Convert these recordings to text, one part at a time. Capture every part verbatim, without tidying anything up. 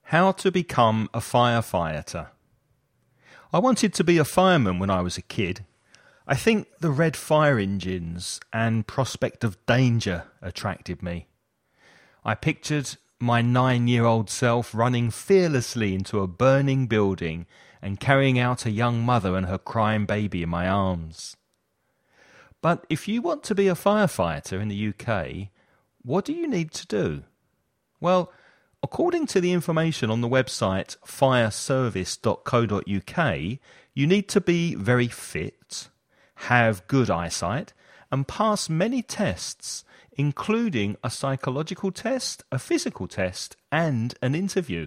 How to become a firefighter. I wanted to be a fireman when I was a kid. I think the red fire engines and prospect of danger attracted me. I pictured my nine-year-old self running fearlessly into a burning building and carrying out a young mother and her crying baby in my arms. But if you want to be a firefighter in the U K, what do you need to do? Well, according to the information on the website fireservice dot co dot U K, you need to be very fit, have good eyesight, and pass many tests, including a psychological test, a physical test, and an interview.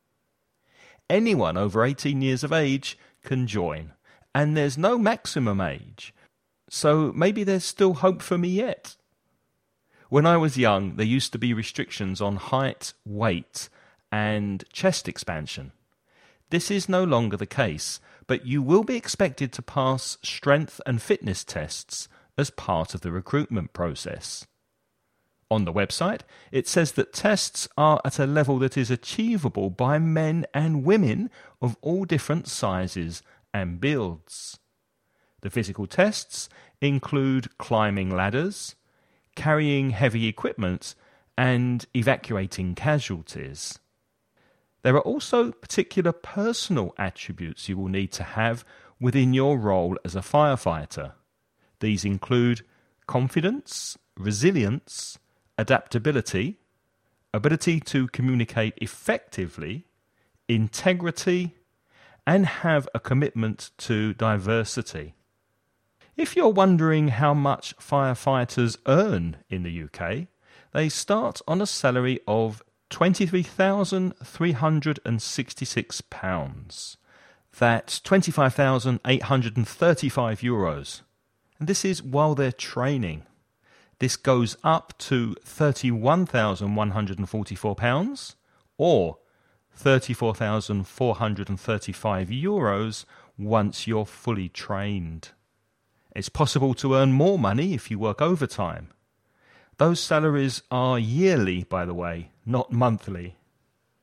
Anyone over eighteen years of age can join, and there's no maximum age, so maybe there's still hope for me yet. When I was young, there used to be restrictions on height, weight, and chest expansion. This is no longer the case, but you will be expected to pass strength and fitness tests as part of the recruitment process. On the website, it says that tests are at a level that is achievable by men and women of all different sizes and builds. The physical tests include climbing ladders, carrying heavy equipment, and evacuating casualties. There are also particular personal attributes you will need to have within your role as a firefighter. These include confidence, resilience, adaptability, ability to communicate effectively, integrity, and have a commitment to diversity. If you're wondering how much firefighters earn in the U K, they start on a salary of twenty-three thousand three hundred sixty-six pounds. That's twenty-five thousand eight hundred thirty-five euros. And this is while they're training. This goes up to thirty-one thousand one hundred forty-four pounds or thirty-four thousand four hundred thirty-five euros once you're fully trained. It's possible to earn more money if you work overtime. Those salaries are yearly, by the way, not monthly.